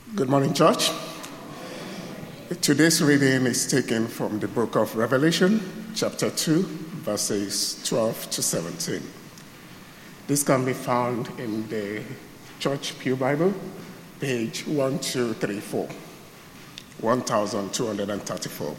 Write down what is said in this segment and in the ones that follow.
Good morning, church. Today's reading is taken from the book of Revelation, chapter 2, verses 12 to 17. This can be found in the Church Pew Bible, page 1234, 1234.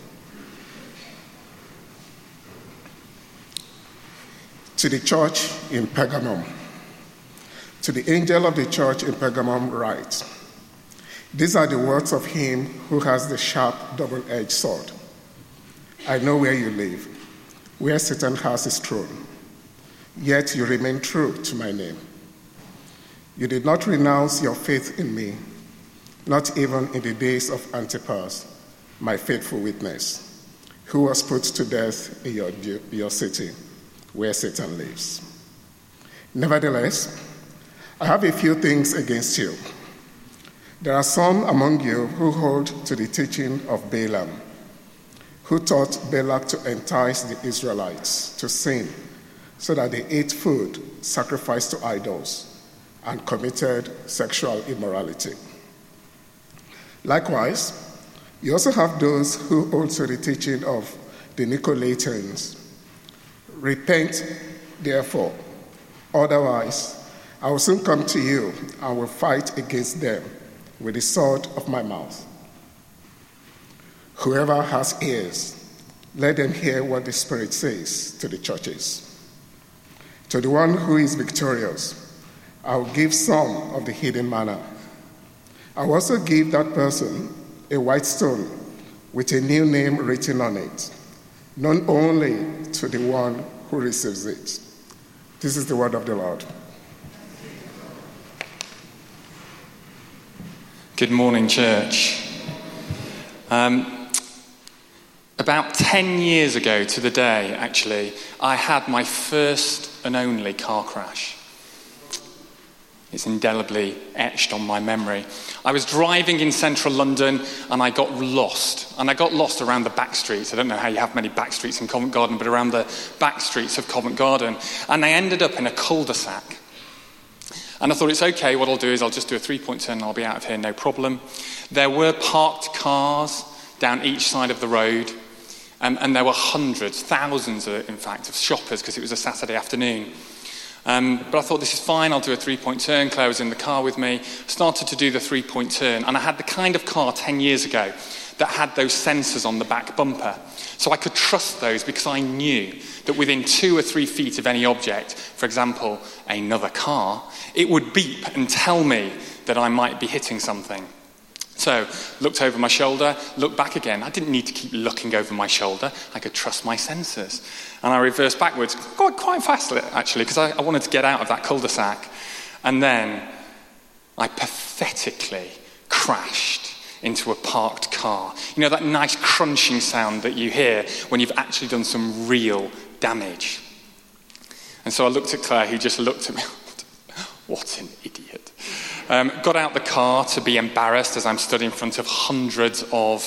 To the church in Pergamum. To the angel of the church in Pergamum write, these are the words of him who has the sharp double-edged sword. I know where you live, where Satan has his throne. Yet you remain true to my name. You did not renounce your faith in me, not even in the days of Antipas, my faithful witness, who was put to death in your city, where Satan lives. Nevertheless, I have a few things against you. There are some among you who hold to the teaching of Balaam, who taught Balak to entice the Israelites to sin so that they ate food sacrificed to idols and committed sexual immorality. Likewise, you also have those who hold to the teaching of the Nicolaitans. Repent, therefore, otherwise I will soon come to you and will fight against them with the sword of my mouth. Whoever has ears, let them hear what the Spirit says to the churches. To the one who is victorious, I will give some of the hidden manna. I will also give that person a white stone with a new name written on it, known only to the one who receives it. This is the word of the Lord. Good morning, church. About 10 years ago to the day, actually, I had my first and only car crash. It's indelibly etched on my memory. I was driving in central London and I got lost. And I got lost around the back streets. I don't know how you have many back streets in Covent Garden, but around the back streets of Covent Garden. And I ended up in a cul-de-sac. And I thought, it's okay, what I'll do is I'll just do a three-point turn and I'll be out of here, no problem. There were parked cars down each side of the road, and there were hundreds, thousands, in fact, of shoppers, because it was a Saturday afternoon. But I thought, this is fine, I'll do a three-point turn. Claire was in the car with me, started to do the three-point turn, and I had the kind of car 10 years ago that had those sensors on the back bumper. So I could trust those because I knew that within 2 or 3 feet of any object, for example, another car, it would beep and tell me that I might be hitting something. So, looked over my shoulder, looked back again. I didn't need to keep looking over my shoulder. I could trust my sensors. And I reversed backwards, quite fast actually, because I wanted to get out of that cul-de-sac. And then I pathetically crashed into a parked car. You know that nice crunching sound that you hear when you've actually done some real damage. And so I looked at Claire, who just looked at me. What an idiot. Got out the car to be embarrassed as I'm stood in front of hundreds of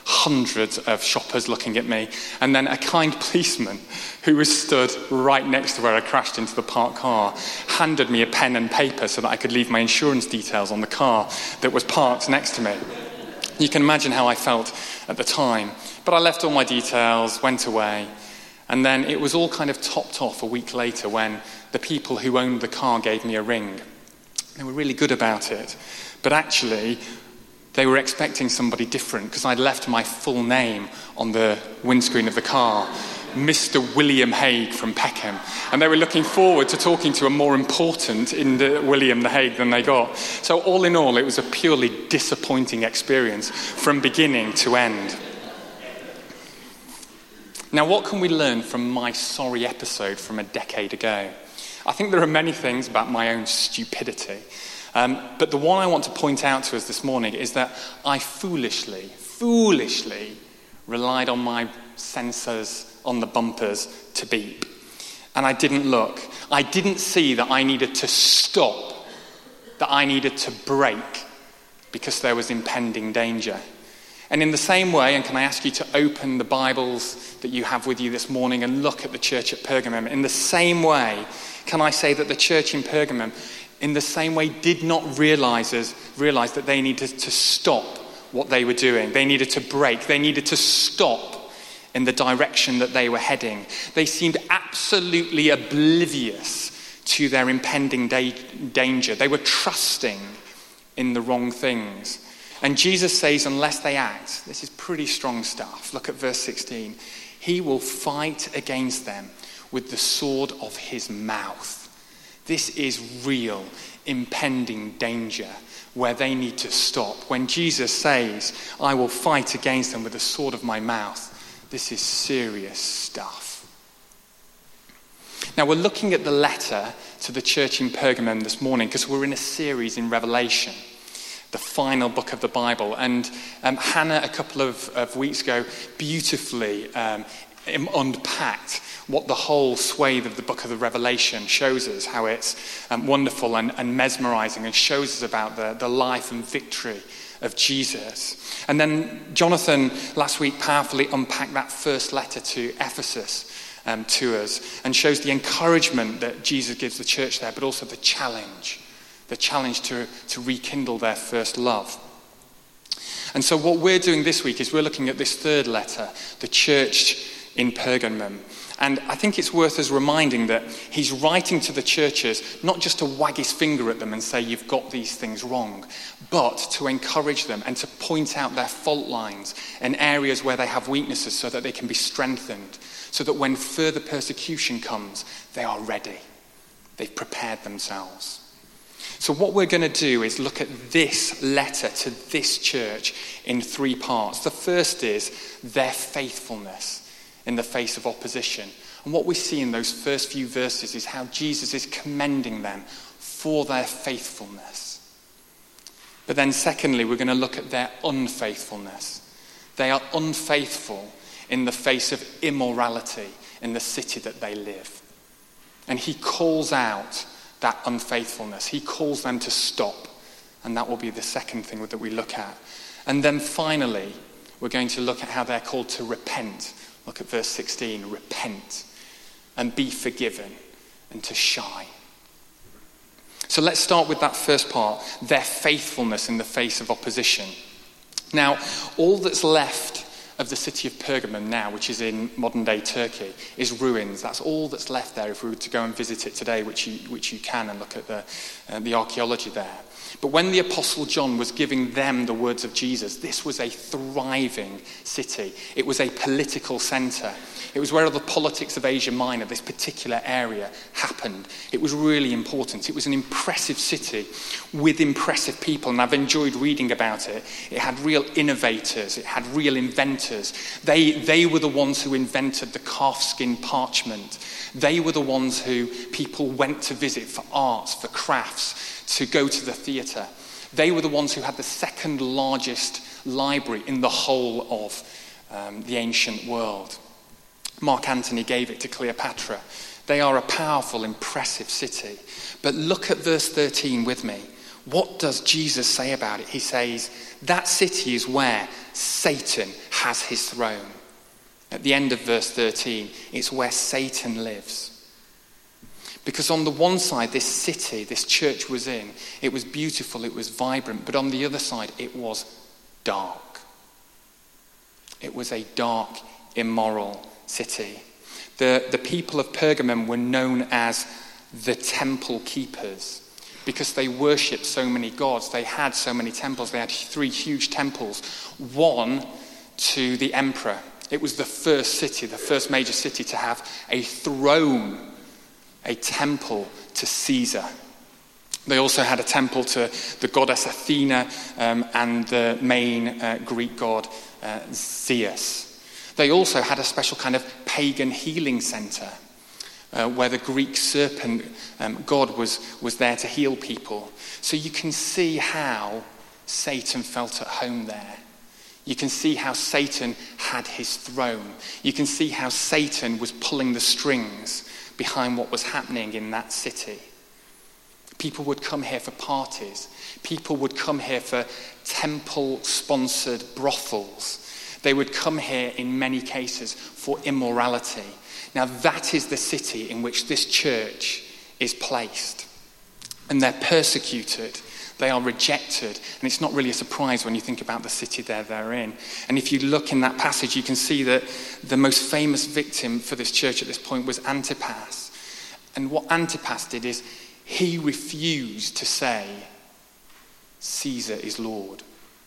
shoppers looking at me. And then a kind policeman who was stood right next to where I crashed into the parked car handed me a pen and paper so that I could leave my insurance details on the car that was parked next to me. You can imagine how I felt at the time. But I left all my details, went away, and then it was all kind of topped off a week later when the people who owned the car gave me a ring. They were really good about it. But actually, they were expecting somebody different because I'd left my full name on the windscreen of the car, Mr. William Hague from Peckham. And they were looking forward to talking to a more important William the Hague than they got. So all in all, it was a purely disappointing experience from beginning to end. Now, what can we learn from my sorry episode from a decade ago? I think there are many things about my own stupidity. But the one I want to point out to us this morning is that I foolishly relied on my sensors on the bumpers to beep. And I didn't look. I didn't see that I needed to stop, that I needed to brake because there was impending danger. And in the same way, and can I ask you to open the Bibles that you have with you this morning and look at the church at Pergamum, in the same way, can I say that the church in Pergamum in the same way, did not realize that they needed to stop what they were doing. They needed to brake. They needed to stop in the direction that they were heading. They seemed absolutely oblivious to their impending danger. They were trusting in the wrong things. And Jesus says, unless they act, this is pretty strong stuff. Look at verse 16. He will fight against them with the sword of his mouth. This is real, impending danger where they need to stop. When Jesus says, I will fight against them with the sword of my mouth, this is serious stuff. Now, we're looking at the letter to the church in Pergamum this morning because we're in a series in Revelation, the final book of the Bible. And Hannah, a couple of weeks ago, beautifully unpacked what the whole swathe of the book of the Revelation shows us, how it's wonderful and mesmerizing, and shows us about the life and victory of Jesus. And then Jonathan last week powerfully unpacked that first letter to Ephesus to us, and shows the encouragement that Jesus gives the church there, but also the challenge to rekindle their first love. And so what we're doing this week is we're looking at this third letter, the church in Pergamum. And I think it's worth us reminding that he's writing to the churches not just to wag his finger at them and say, you've got these things wrong, but to encourage them and to point out their fault lines and areas where they have weaknesses so that they can be strengthened, so that when further persecution comes, they are ready. They've prepared themselves. So what we're going to do is look at this letter to this church in three parts. The first is their faithfulness in the face of opposition. And what we see in those first few verses is how Jesus is commending them for their faithfulness. But then secondly, we're going to look at their unfaithfulness. They are unfaithful in the face of immorality in the city that they live. And he calls out that unfaithfulness. He calls them to stop. And that will be the second thing that we look at. And then finally, we're going to look at how they're called to repent. Look at verse 16, repent and be forgiven and to shine. So let's start with that first part, their faithfulness in the face of opposition. Now, all that's left of the city of Pergamum now, which is in modern-day Turkey, is ruins. That's all that's left there if we were to go and visit it today, which you can, and look at the archaeology there. But when the Apostle John was giving them the words of Jesus, this was a thriving city. It was a political centre. It was where all the politics of Asia Minor, this particular area, happened. It was really important. It was an impressive city with impressive people, and I've enjoyed reading about it. It had real innovators. It had real inventors. They were the ones who invented the calfskin parchment. They were the ones who people went to visit for arts, for crafts, to go to the theatre. They were the ones who had the second largest library in the whole of the ancient world. Mark Antony gave it to Cleopatra. They are a powerful, impressive city. But look at verse 13 with me. What does Jesus say about it? He says, that city is where Satan has his throne. At the end of verse 13, it's where Satan lives. Because on the one side, this city, this church was in, it was beautiful, it was vibrant, but on the other side, it was dark. It was a dark, immoral city. The people of Pergamum were known as the temple keepers because they worshipped so many gods. They had so many temples. They had 3 huge temples, one to the emperor. It was the first city, the first major city to have a throne, a temple to Caesar. They also had a temple to the goddess Athena and the main Greek god Zeus. They also had a special kind of pagan healing center where the Greek serpent god was there to heal people. So you can see how Satan felt at home there. You can see how Satan had his throne. You can see how Satan was pulling the strings behind what was happening in that city. People would come here for parties. People would come here for temple-sponsored brothels. They would come here in many cases for immorality. Now that is the city in which this church is placed. and they're persecuted. They are rejected. And it's not really a surprise when you think about the city they're in. And if you look in that passage, you can see that the most famous victim for this church at this point was Antipas. And what Antipas did is he refused to say, Caesar is Lord.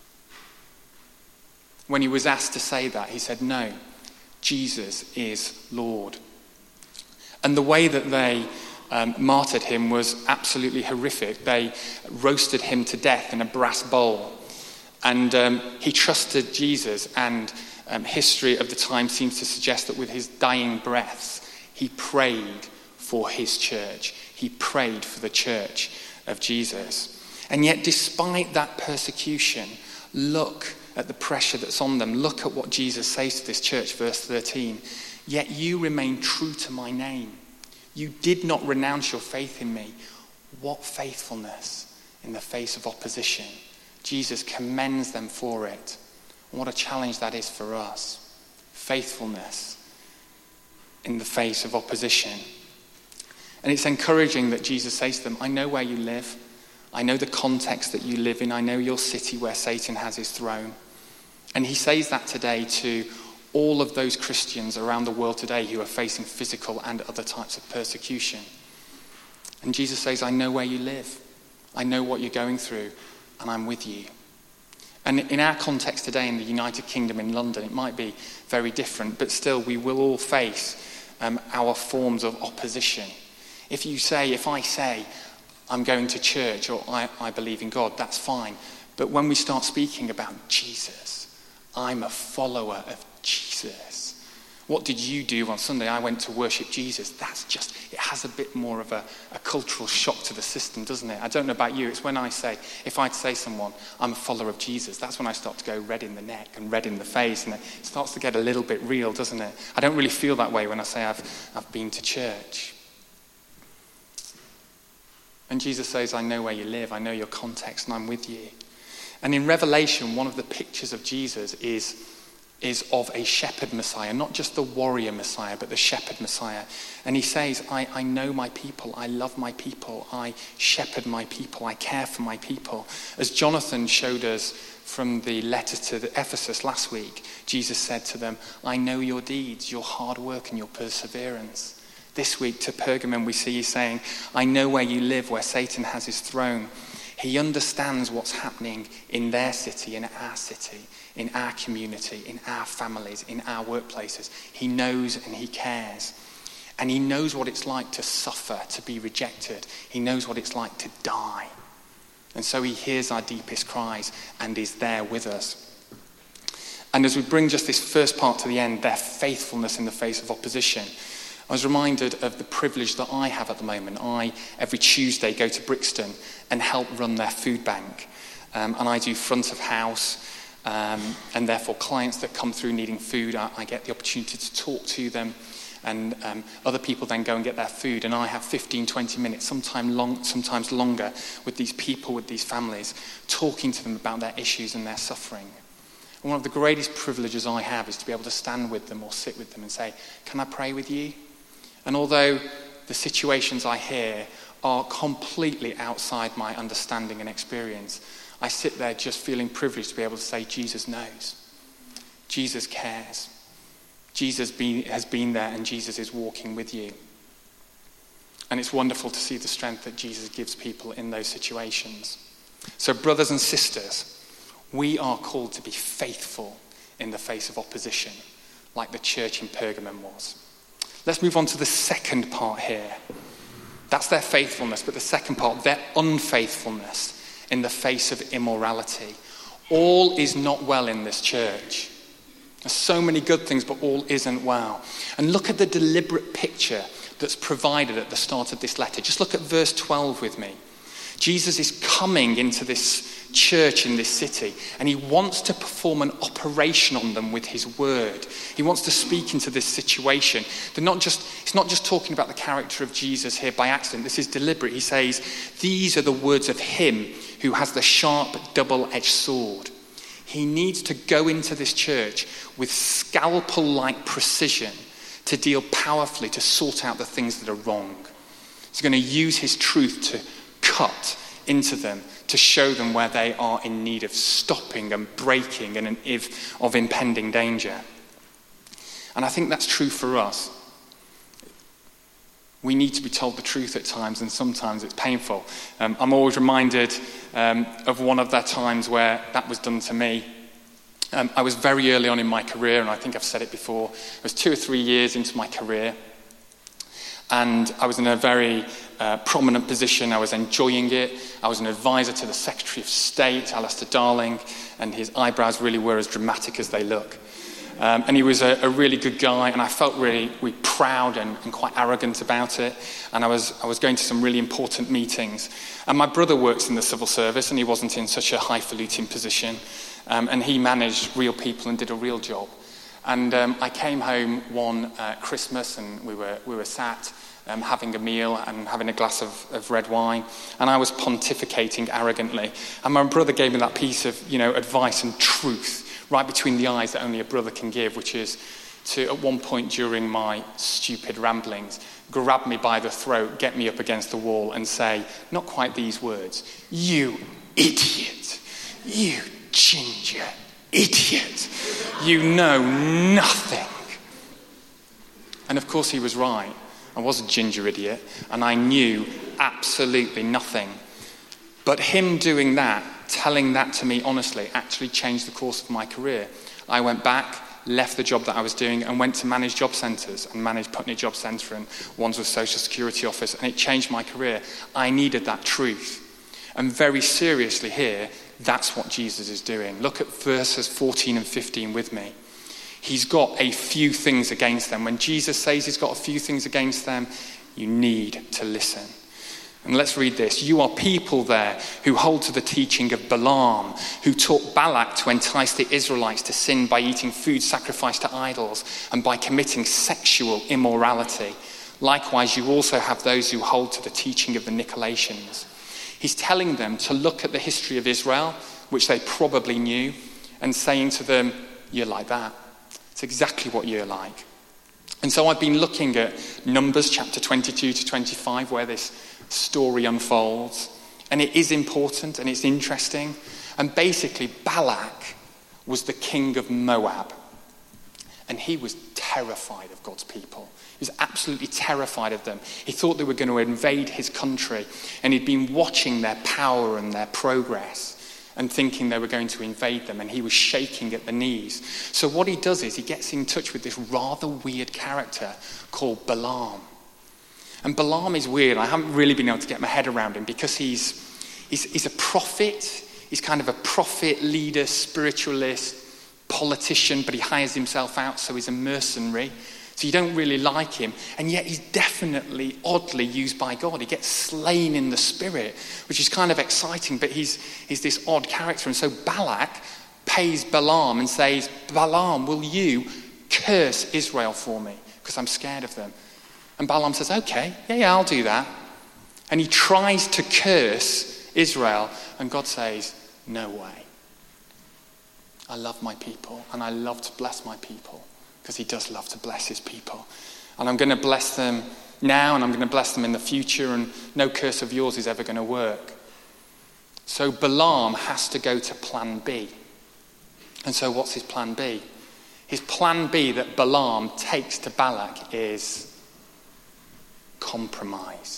When he was asked to say that, he said, no, Jesus is Lord. And the way that they martyred him was absolutely horrific. They roasted him to death in a brass bowl. And he trusted Jesus, and history of the time seems to suggest that with his dying breaths, he prayed for his church. He prayed for the church of Jesus. And yet, despite that persecution, look at the pressure that's on them. Look at what Jesus says to this church, verse 13. Yet you remain true to my name. You did not renounce your faith in me. What faithfulness in the face of opposition. Jesus commends them for it. What a challenge that is for us. Faithfulness in the face of opposition. And it's encouraging that Jesus says to them, I know where you live. I know the context that you live in. I know your city where Satan has his throne. And he says that today to all of those Christians around the world today who are facing physical and other types of persecution. And Jesus says, I know where you live. I know what you're going through, and I'm with you. And in our context today in the United Kingdom in London, it might be very different, but still we will all face our forms of opposition. If I say, I'm going to church or I believe in God, that's fine. But when we start speaking about Jesus, I'm a follower of Jesus. What did you do on Sunday? I went to worship Jesus. It has a bit more of a cultural shock to the system, doesn't it? I don't know about you. It's when if I'd say someone, I'm a follower of Jesus, that's when I start to go red in the neck and red in the face, and it starts to get a little bit real, doesn't it? I don't really feel that way when I say I've been to church. And Jesus says, I know where you live, I know your context, and I'm with you. And in Revelation, one of the pictures of Jesus is of a shepherd Messiah, not just the warrior Messiah, but the shepherd Messiah. And he says, I know my people, I love my people, I shepherd my people, I care for my people. As Jonathan showed us from the letter to the Ephesus last week, Jesus said to them, I know your deeds, your hard work and your perseverance. This week to Pergamum we see he's saying, I know where you live, where Satan has his throne. He understands what's happening in their city, in our community, in our families, in our workplaces. He knows and he cares. And he knows what it's like to suffer, to be rejected. He knows what it's like to die. And so he hears our deepest cries and is there with us. And as we bring just this first part to the end, their faithfulness in the face of opposition, I was reminded of the privilege that I have at the moment. I, every Tuesday, go to Brixton and help run their food bank. And I do front of house, and therefore clients that come through needing food, I get the opportunity to talk to them. And other people then go and get their food. And I have 15, 20 minutes, sometimes longer, with these people, with these families, talking to them about their issues and their suffering. And one of the greatest privileges I have is to be able to stand with them or sit with them and say, can I pray with you? And although the situations I hear are completely outside my understanding and experience, I sit there just feeling privileged to be able to say, Jesus knows. Jesus cares. Jesus has been there and Jesus is walking with you. And it's wonderful to see the strength that Jesus gives people in those situations. So brothers and sisters, we are called to be faithful in the face of opposition, like the church in Pergamum was. Let's move on to the second part here. That's their faithfulness, but the second part, their unfaithfulness in the face of immorality. All is not well in this church. There's so many good things, but all isn't well. And look at the deliberate picture that's provided at the start of this letter. Just look at verse 12 with me. Jesus is coming into this church in this city, and he wants to perform an operation on them with his word. He wants to speak into this situation. It's not just talking about the character of Jesus here by accident. This is deliberate. He says, these are the words of him who has the sharp double-edged sword. He needs to go into this church with scalpel-like precision to deal powerfully, to sort out the things that are wrong. He's going to use his truth to cut into them to show them where they are in need of stopping and breaking and of impending danger. And I think that's true for us. We need to be told the truth at times, and sometimes it's painful. I'm always reminded of one of the times where that was done to me. I was very early on in my career, and I think I've said it before. I was 2 or 3 years into my career, and I was in a very prominent position. I was enjoying it. I was an advisor to the Secretary of State, Alistair Darling, and his eyebrows really were as dramatic as they look. And he was a really good guy, and I felt really proud and quite arrogant about it. And I was going to some really important meetings. And my brother works in the civil service, and he wasn't in such a highfalutin position. And he managed real people and did a real job. And I came home one Christmas, and we were sat having a meal and having a glass of red wine. And I was pontificating arrogantly. And my brother gave me that piece of, advice and truth right between the eyes that only a brother can give, which is to, at one point during my stupid ramblings, grab me by the throat, get me up against the wall and say, not quite these words, "You idiot, you ginger idiot, you know nothing." And of course he was right. I was a ginger idiot, and I knew absolutely nothing. But him doing that, telling that to me honestly, actually changed the course of my career. I went back, left the job that I was doing, and went to manage job centres, and managed Putney Job Centre and Wandsworth Social Security Office, and it changed my career. I needed that truth. And very seriously here, that's what Jesus is doing. Look at verses 14 and 15 with me. He's got a few things against them. When Jesus says he's got a few things against them, you need to listen. And let's read this. "You are people there who hold to the teaching of Balaam, who taught Balak to entice the Israelites to sin by eating food sacrificed to idols and by committing sexual immorality. Likewise, you also have those who hold to the teaching of the Nicolaitans." He's telling them to look at the history of Israel, which they probably knew, and saying to them, "You're like that. It's exactly what you're like." And so I've been looking at Numbers chapter 22 to 25, where this story unfolds. And it is important and it's interesting. And basically, Balak was the king of Moab. And he was terrified of God's people. He was absolutely terrified of them. He thought they were going to invade his country. And he'd been watching their power and their progress and thinking they were going to invade them. And he was shaking at the knees. So what he does is he gets in touch with this rather weird character called Balaam. And Balaam is weird. I haven't really been able to get my head around him because he's a prophet. He's kind of a prophet, leader, spiritualist, politician, but he hires himself out, so he's a mercenary. So you don't really like him. And yet he's definitely, oddly used by God. He gets slain in the spirit, which is kind of exciting, but he's this odd character. And so Balak pays Balaam and says, "Balaam, will you curse Israel for me? Because I'm scared of them." And Balaam says, "Okay, yeah, I'll do that." And he tries to curse Israel, and God says, "No way. I love my people, and I love to bless my people," because he does love to bless his people. "And I'm going to bless them now, and I'm going to bless them in the future, and no curse of yours is ever going to work." So Balaam has to go to plan B. And so what's his plan B? His plan B that Balaam takes to Balak is compromise.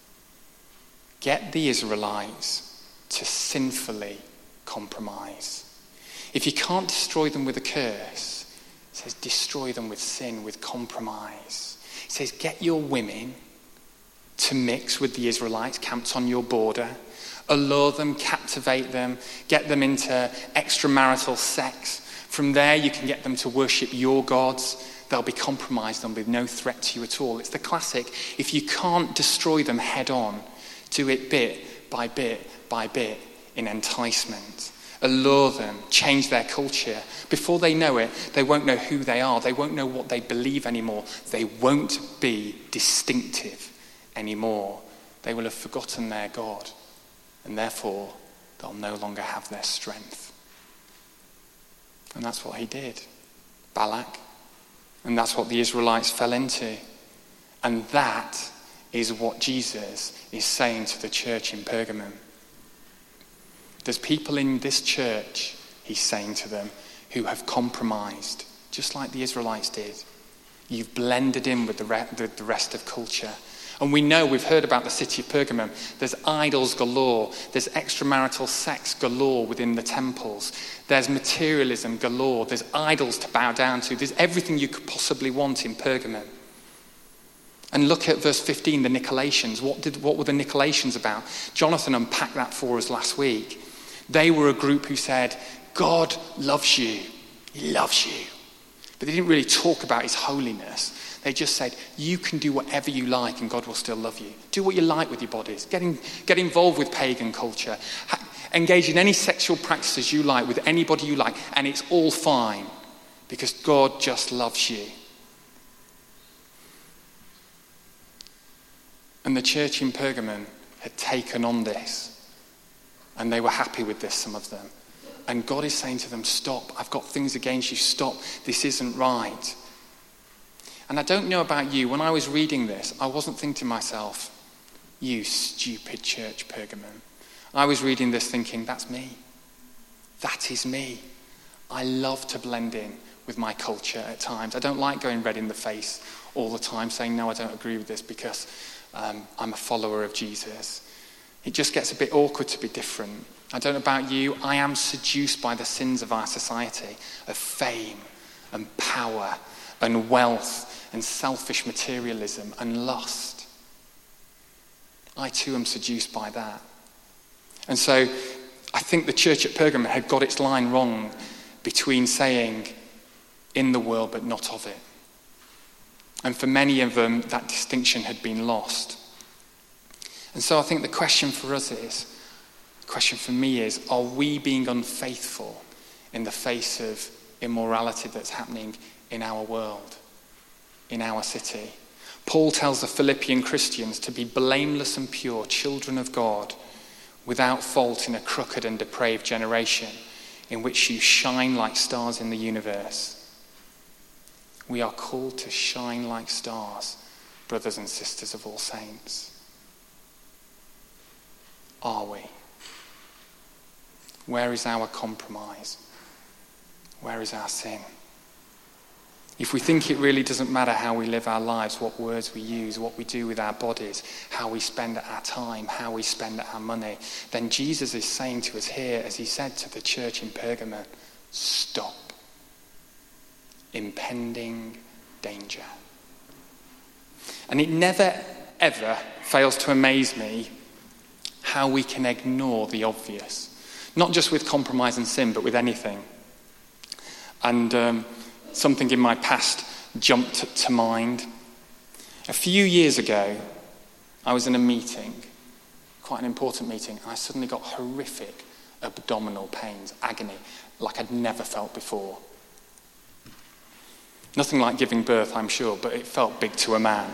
Get the Israelites to sinfully compromise. If you can't destroy them with a curse, it says destroy them with sin, with compromise. It says get your women to mix with the Israelites camped on your border, allure them, captivate them, get them into extramarital sex. From there you can get them to worship your gods. They'll be compromised and with no threat to you at all. It's the classic, if you can't destroy them head on, do it bit by bit by bit in enticement. Allure them, change their culture. Before they know it, they won't know who they are. They won't know what they believe anymore. They won't be distinctive anymore. They will have forgotten their God, and therefore they'll no longer have their strength. And that's what he did, Balak. And that's what the Israelites fell into. And that is what Jesus is saying to the church in Pergamum. There's people in this church, he's saying to them, who have compromised, just like the Israelites did. You've blended in with the rest of culture. And we know, we've heard about the city of Pergamum. There's idols galore. There's extramarital sex galore within the temples. There's materialism galore. There's idols to bow down to. There's everything you could possibly want in Pergamum. And look at verse 15, the Nicolaitans. What were the Nicolaitans about? Jonathan unpacked that for us last week. They were a group who said, God loves you. He loves you. But they didn't really talk about his holiness. They just said, you can do whatever you like and God will still love you. Do what you like with your bodies. Get involved with pagan culture. Engage in any sexual practices you like with anybody you like. And it's all fine because God just loves you. And the church in Pergamum had taken on this. And they were happy with this, some of them. And God is saying to them, stop. I've got things against you. Stop. This isn't right. And I don't know about you. When I was reading this, I wasn't thinking to myself, you stupid church, Pergamum. I was reading this thinking, that's me. That is me. I love to blend in with my culture at times. I don't like going red in the face all the time, saying, no, I don't agree with this because I'm a follower of Jesus. It just gets a bit awkward to be different. I don't know about you. I am seduced by the sins of our society, of fame and power and wealth and selfish materialism and lust. I too am seduced by that. And so I think the church at Pergamum had got its line wrong between saying in the world but not of it. And for many of them, that distinction had been lost. And so I think the question for us is, the question for me is, are we being unfaithful in the face of immorality that's happening in our world, in our city? Paul tells the Philippian Christians to be blameless and pure, children of God, without fault in a crooked and depraved generation, in which you shine like stars in the universe. We are called to shine like stars, brothers and sisters of all saints. Are we? Where is our compromise? Where is our sin? If we think it really doesn't matter how we live our lives, what words we use, what we do with our bodies, how we spend our time, how we spend our money, then Jesus is saying to us here, as he said to the church in Pergamum, stop. Impending danger. And it never, ever fails to amaze me how we can ignore the obvious. Not just with compromise and sin, but with anything. And something in my past jumped to mind. A few years ago, I was in a meeting, quite an important meeting, and I suddenly got horrific abdominal pains, agony, like I'd never felt before. Nothing like giving birth, I'm sure, but it felt big to a man.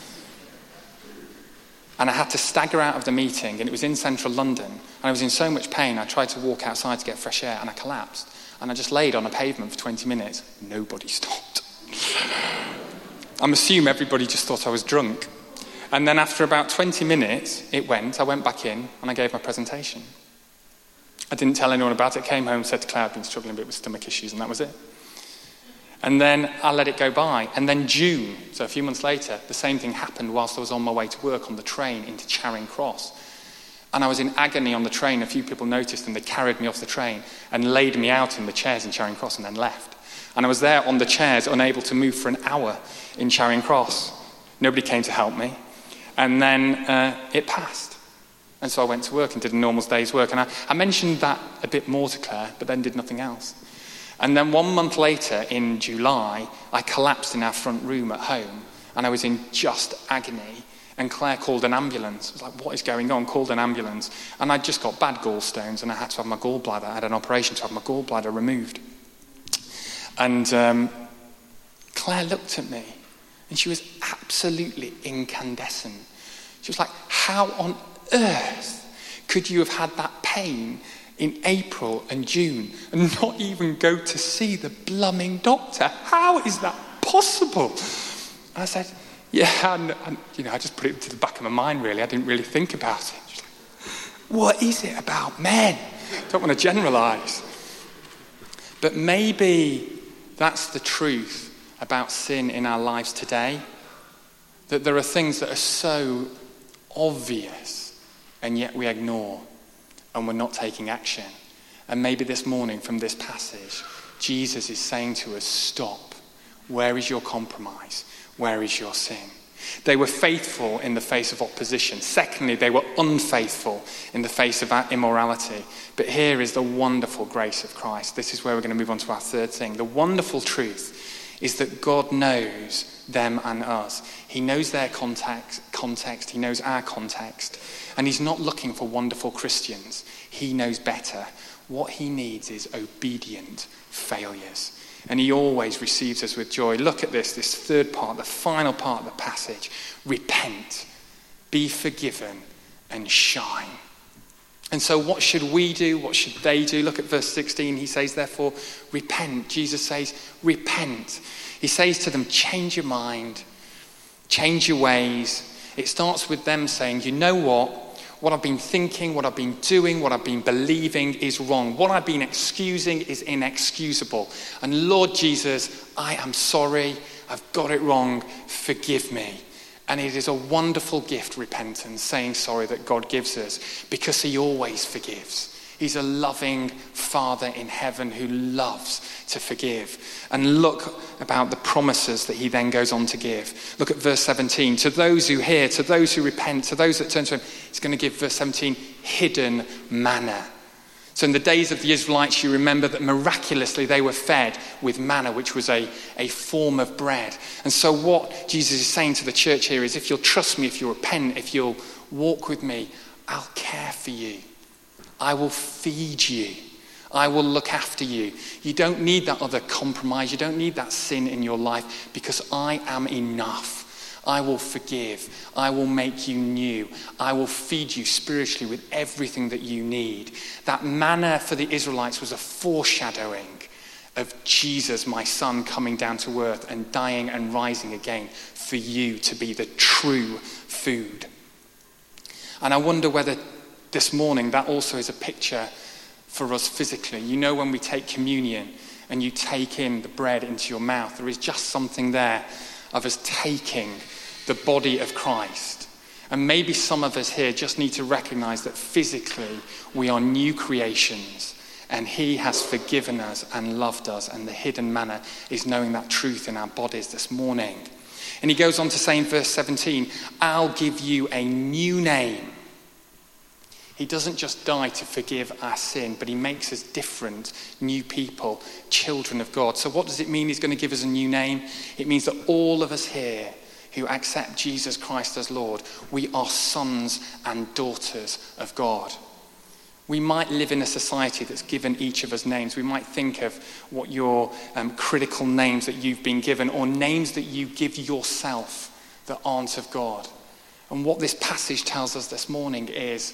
And I had to stagger out of the meeting, and it was in central London, and I was in so much pain, I tried to walk outside to get fresh air, and I collapsed. And I just laid on a pavement for 20 minutes. Nobody stopped. I'm assuming everybody just thought I was drunk. And then after about 20 minutes, I went back in, and I gave my presentation. I didn't tell anyone about it, came home, said to Claire I'd been struggling a bit with stomach issues, and that was it. And then I let it go by. And then June, so a few months later, the same thing happened whilst I was on my way to work on the train into Charing Cross. And I was in agony on the train. A few people noticed and they carried me off the train and laid me out in the chairs in Charing Cross and then left. And I was there on the chairs, unable to move for an hour in Charing Cross. Nobody came to help me. And then it passed. And so I went to work and did a normal day's work. And I mentioned that a bit more to Claire, but then did nothing else. And then 1 month later, in July, I collapsed in our front room at home, and I was in just agony. And Claire called an ambulance. I was like, what is going on? Called an ambulance. And I'd just got bad gallstones, and I had to have my gallbladder. I had an operation to have my gallbladder removed. And Claire looked at me, and she was absolutely incandescent. She was like, how on earth could you have had that pain in April and June and not even go to see the blooming doctor? How is that possible? And I said, Yeah, and I just put it to the back of my mind, really. I didn't really think about it. Just like, what is it about men? Don't want to generalize. But maybe that's the truth about sin in our lives today. That there are things that are so obvious and yet we ignore and we're not taking action. And maybe this morning from this passage, Jesus is saying to us, stop. Where is your compromise? Where is your sin? They were faithful in the face of opposition. Secondly, they were unfaithful in the face of immorality. But here is the wonderful grace of Christ. This is where we're going to move on to our third thing. The wonderful truth is that God knows them and us. He knows their context. He knows our context. And he's not looking for wonderful Christians. He knows better. What he needs is obedient failures. And he always receives us with joy. Look at this third part, the final part of the passage. Repent, be forgiven, and shine. And so what should we do? What should they do? Look at verse 16. He says, therefore, repent. Jesus says, repent. He says to them, change your mind, change your ways. It starts with them saying, you know what? What I've been thinking, what I've been doing, what I've been believing is wrong. What I've been excusing is inexcusable. And Lord Jesus, I am sorry. I've got it wrong. Forgive me. And it is a wonderful gift, repentance, saying sorry that God gives us because he always forgives. He's a loving Father in heaven who loves to forgive. And look about the promises that he then goes on to give. Look at verse 17. To those who hear, to those who repent, to those that turn to him, he's going to give, verse 17, hidden manna. So in the days of the Israelites, you remember that miraculously they were fed with manna, which was a form of bread. And so what Jesus is saying to the church here is, if you'll trust me, if you'll repent, if you'll walk with me, I'll care for you. I will feed you. I will look after you. You don't need that other compromise. You don't need that sin in your life because I am enough. I will forgive. I will make you new. I will feed you spiritually with everything that you need. That manna for the Israelites was a foreshadowing of Jesus, my son, coming down to earth and dying and rising again for you to be the true food. And I wonder whether this morning that also is a picture for us physically. You know, when we take communion and you take in the bread into your mouth, there is just something there of us taking the body of Christ. And maybe some of us here just need to recognize that physically we are new creations and he has forgiven us and loved us, and the hidden manna is knowing that truth in our bodies this morning. And he goes on to say in verse 17, I'll give you a new name. He doesn't just die to forgive our sin, but he makes us different, new people, children of God. So what does it mean he's going to give us a new name? It means that all of us here who accept Jesus Christ as Lord, we are sons and daughters of God. We might live in a society that's given each of us names. We might think of what your critical names that you've been given, or names that you give yourself that aren't of God. And what this passage tells us this morning is,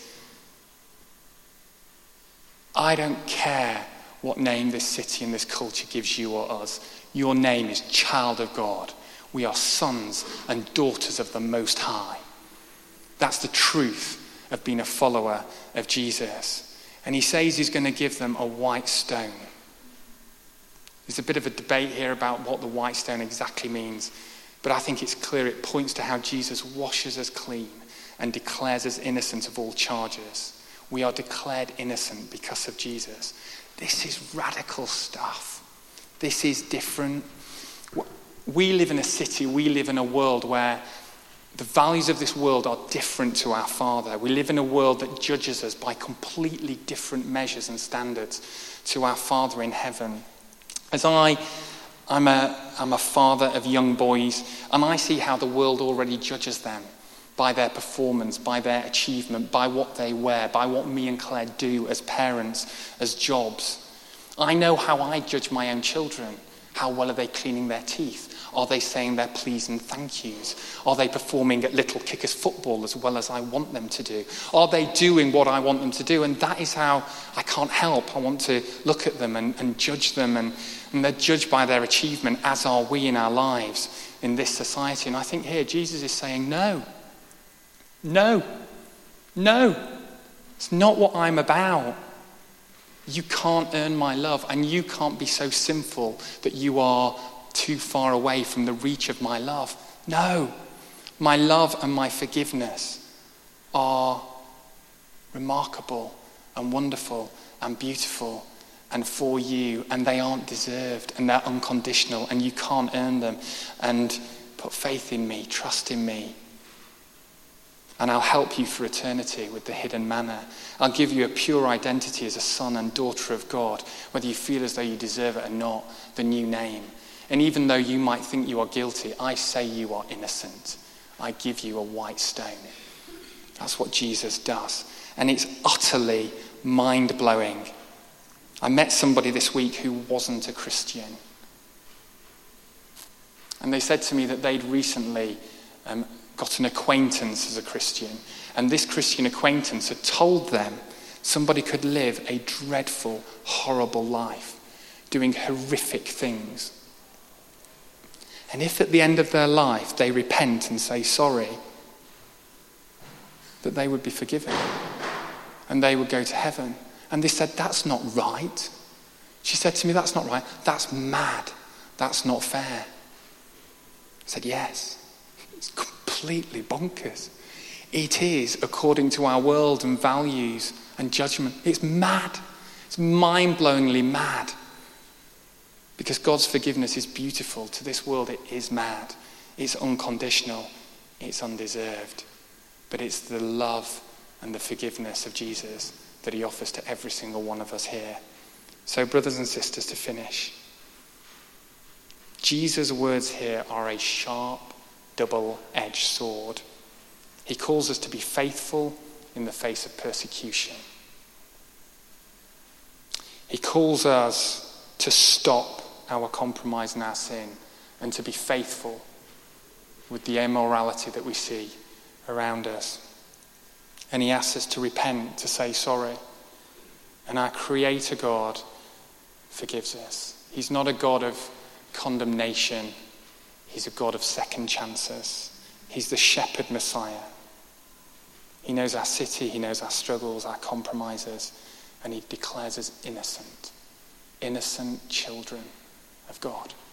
I don't care what name this city and this culture gives you or us. Your name is child of God. We are sons and daughters of the Most High. That's the truth of being a follower of Jesus. And he says he's going to give them a white stone. There's a bit of a debate here about what the white stone exactly means, but I think it's clear it points to how Jesus washes us clean and declares us innocent of all charges. We are declared innocent because of Jesus. This is radical stuff. This is different. We live in a city, we live in a world where the values of this world are different to our Father. We live in a world that judges us by completely different measures and standards to our Father in heaven. As I'm a father of young boys, and I see how the world already judges them by their performance, by their achievement, by what they wear, by what me and Claire do as parents, as jobs. I know how I judge my own children. How well are they cleaning their teeth? Are they saying their please and thank yous? Are they performing at Little Kickers football as well as I want them to do? Are they doing what I want them to do? And that is how I can't help. I want to look at them and judge them, and they're judged by their achievement, as are we in our lives in this society. And I think here Jesus is saying, no. It's not what I'm about. You can't earn my love, and you can't be so sinful that you are too far away from the reach of my love. No. My love and my forgiveness are remarkable and wonderful and beautiful and for you, and they aren't deserved, and they're unconditional, and you can't earn them. And put faith in me, trust in me, and I'll help you for eternity with the hidden manna. I'll give you a pure identity as a son and daughter of God, whether you feel as though you deserve it or not, the new name. And even though you might think you are guilty, I say you are innocent. I give you a white stone. That's what Jesus does. And it's utterly mind-blowing. I met somebody this week who wasn't a Christian. And they said to me that they'd recently got an acquaintance as a Christian, and this Christian acquaintance had told them somebody could live a dreadful, horrible life, doing horrific things. And if at the end of their life they repent and say sorry, that they would be forgiven and they would go to heaven. And they said, that's not right. She said to me, that's not right. That's mad. That's not fair. I said, yes. It's completely bonkers. It is according to our world and values and judgment. It's mad. It's mind-blowingly mad. Because God's forgiveness is beautiful. To this world, it is mad. It's unconditional. It's undeserved. But it's the love and the forgiveness of Jesus that he offers to every single one of us here. So, brothers and sisters, to finish, Jesus' words here are a sharp, double-edged sword. He calls us to be faithful in the face of persecution. He calls us to stop our compromise and our sin and to be faithful with the immorality that we see around us. And he asks us to repent, to say sorry. And our Creator God forgives us. He's not a God of condemnation. He's a God of second chances. He's the shepherd Messiah. He knows our city, he knows our struggles, our compromises, and he declares us innocent children of God.